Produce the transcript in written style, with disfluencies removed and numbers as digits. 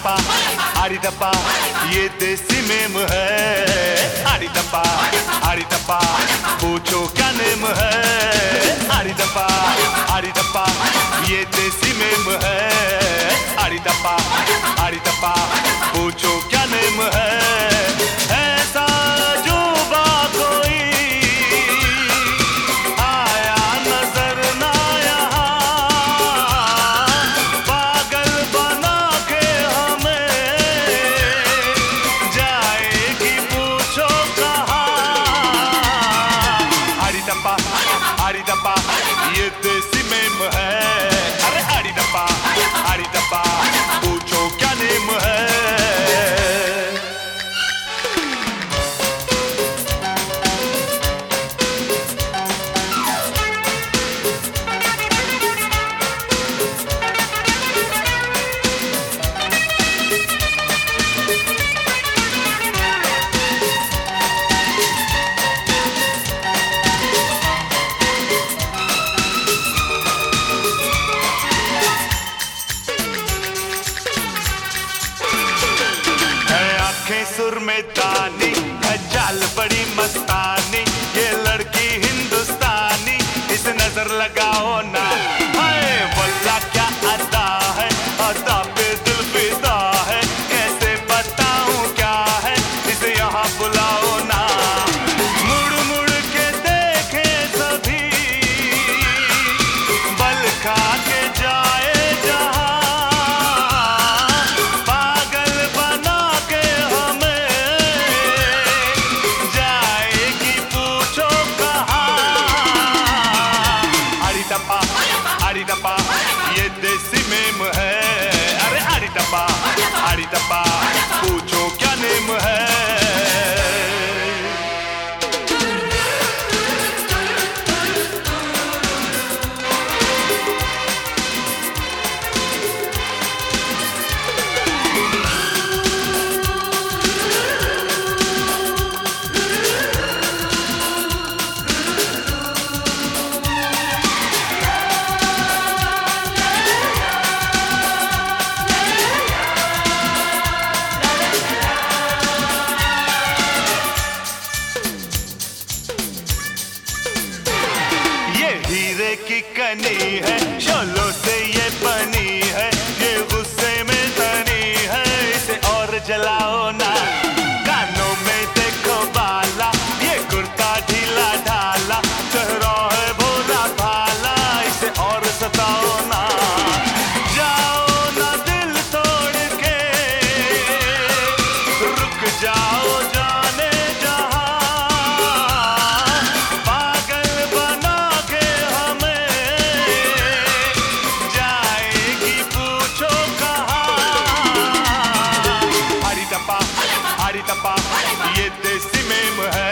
दपा ये देसी मेम है। आड़ी दपा पूछो क्या नेम है। आड़ी दपा ये देसी मेम है। आड़ी दपा पूछो क्या नेम है। ऐसा जुबा कोई आया नजर ना यहाँ, पागल बना के हमें जाएगी पूछो कहाँ। आड़ी दपा ये देसी मेम है। अरे आड़ी दपा पूछो क्या नेम है। सुर में तानी है चाल बड़ी मस्तानी, ये लड़की हिंदुस्तानी इसे नजर लगाओ ना। हाय वल्ला क्या अदा है, अदा पे दिल फिदा है, कैसे बताऊं क्या है इसे यहाँ बुलाओ ना। मुड़ मुड़ के देखे सभी बल खा के जाए ये देसी मेम है। अरे आड़ी दपा पूछो क्या नेम है। हीरे की कनी है, शोलों से ये बनी है, ये गुस्से में तनी है, इसे और जलाओ ना। कानों में देखो बाला, ये कुर्ता ढीला ढाला, चेहरा है भोला भाला, इसे और सताओ ना। जाओ ना दिल तोड़ के, रुक जाओ जाने ये देसी मेम है।